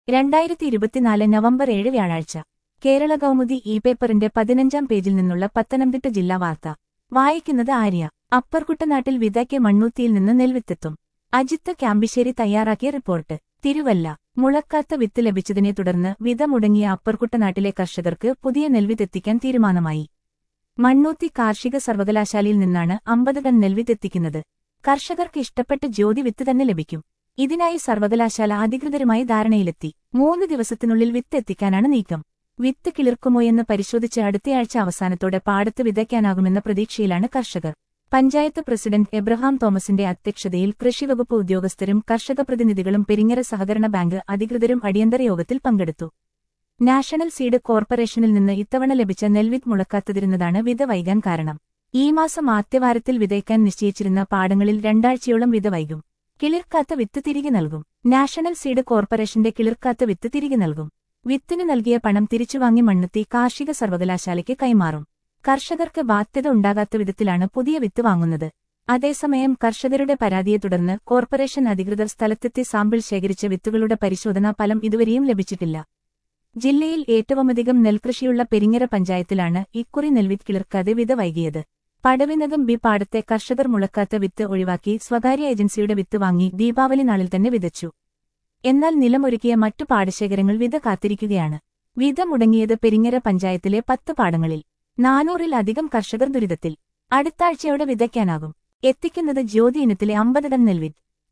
2024 November 7 വ്യാഴാഴ്ച കേരള കൗമുദി പേപ്പറിന്റെ 15-ാം പേജിൽ നിന്നുള്ള പത്തനംതിട്ട ജില്ലാ വാർത്ത വായിക്കുന്നത് ആര്യ. അപ്പർകുട്ടനാട്ടിൽ വിതയ്ക്ക് മണ്ണൂത്തിയിൽ നിന്ന് നെൽവിത്തെത്തും. അജിത്ത് ക്യാമ്പിശ്ശേരി തയ്യാറാക്കിയ റിപ്പോർട്ട്. തിരുവല്ല. മുളക്കാത്ത വിത്ത് ലഭിച്ചതിനെ തുടർന്ന് വിത മുടങ്ങിയ അപ്പർകുട്ടനാട്ടിലെ കർഷകർക്ക് പുതിയ നെൽവിത്തെത്തിക്കാൻ തീരുമാനമായി. മണ്ണൂത്തി കാർഷിക സർവകലാശാലയിൽ നിന്നാണ് 50 ടൺ നെൽവിത്തെത്തിക്കുന്നത്. കർഷകർക്ക് ഇഷ്ടപ്പെട്ട ജ്യോതി വിത്ത് തന്നെ ലഭിക്കും. ഇതിനായി സർവകലാശാല അധികൃതരുമായി ധാരണയിലെത്തി. 3 ദിവസത്തിനുള്ളിൽ വിത്ത് എത്തിക്കാനാണ് നീക്കം. വിത്ത് കിളിർക്കുമോയെന്ന് പരിശോധിച്ച് അടുത്തയാഴ്ച അവസാനത്തോടെ പാടത്ത് വിതയ്ക്കാനാകുമെന്ന പ്രതീക്ഷയിലാണ് കർഷകർ. പഞ്ചായത്ത് പ്രസിഡന്റ് എബ്രഹാം തോമസിന്റെ അധ്യക്ഷതയിൽ കൃഷിവകുപ്പ് ഉദ്യോഗസ്ഥരും കർഷക പ്രതിനിധികളും പെരിങ്ങര സഹകരണ ബാങ്ക് അധികൃതരും അടിയന്തര യോഗത്തിൽ പങ്കെടുത്തു. നാഷണൽ സീഡ് കോർപ്പറേഷനിൽ നിന്ന് ഇത്തവണ ലഭിച്ച നെൽവിത്ത് മുളക്കാത്തതിരുന്നതാണ് വിത വൈകാൻ കാരണം. ഈ മാസം ആദ്യവാരത്തിൽ വിതയ്ക്കാൻ നിശ്ചയിച്ചിരുന്ന പാടങ്ങളിൽ 2 ആഴ്ചയോളം വിത വൈകും. കിളിർക്കാത്ത വിത്ത് തിരികെ നൽകും. നാഷണൽ സീഡ് കോർപ്പറേഷന്റെ കിളിർക്കാത്ത വിത്ത് തിരികെ നൽകും. വിത്തിന് നൽകിയ പണം തിരിച്ചുവാങ്ങി മണ്ണുത്തി കാർഷിക സർവകലാശാലയ്ക്ക് കൈമാറും. കർഷകർക്ക് ബാധ്യത ഉണ്ടാകാത്ത വിധത്തിലാണ് പുതിയ വിത്ത് വാങ്ങുന്നത്. അതേസമയം കർഷകരുടെ പരാതിയെ തുടർന്ന് കോർപ്പറേഷൻ അധികൃതർ സ്ഥലത്തെത്തി സാമ്പിൾ ശേഖരിച്ച വിത്തുകളുടെ പരിശോധനാ ഫലം ഇതുവരെയും ലഭിച്ചിട്ടില്ല. ജില്ലയിൽ ഏറ്റവുമധികം നെൽകൃഷിയുള്ള പെരിങ്ങര പഞ്ചായത്തിലാണ് ഇക്കുറി നെൽവിത്ത് കിളിർക്കാതെ വിത വൈകിയത്. പടവിനകം ബി പാടത്തെ കർഷകർ മുളക്കാത്ത വിത്ത് ഒഴിവാക്കി സ്വകാര്യ ഏജൻസിയുടെ വിത്ത് വാങ്ങി ദീപാവലി നാളിൽ തന്നെ വിതച്ചു. എന്നാൽ നിലമൊരുക്കിയ മറ്റു പാടശേഖരങ്ങൾ വിത കാത്തിരിക്കുകയാണ്. വിത മുടങ്ങിയത് പെരിങ്ങര പഞ്ചായത്തിലെ 10 പാടങ്ങളിൽ. 400-ൽ-അധികം കർഷകർ ദുരിതത്തിൽ. അടുത്താഴ്ചയോടെ വിതയ്ക്കാനാകും. എത്തിക്കുന്നത് ജ്യോതി ഇനത്തിലെ 50 ടൺ നെൽവിത്ത്.